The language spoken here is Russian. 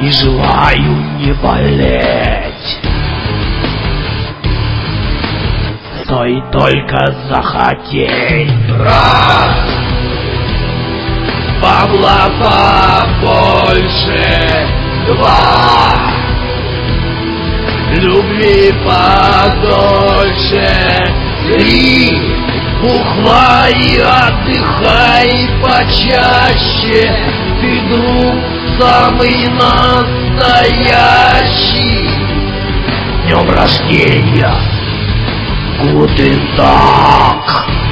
и желаю не болеть. Стоит только захотеть. Раз, бабла побольше. Два, любви подольше. Три, бухай, отдыхай почаще. Ты друг самый настоящий. С днем рождения! Guten Tag!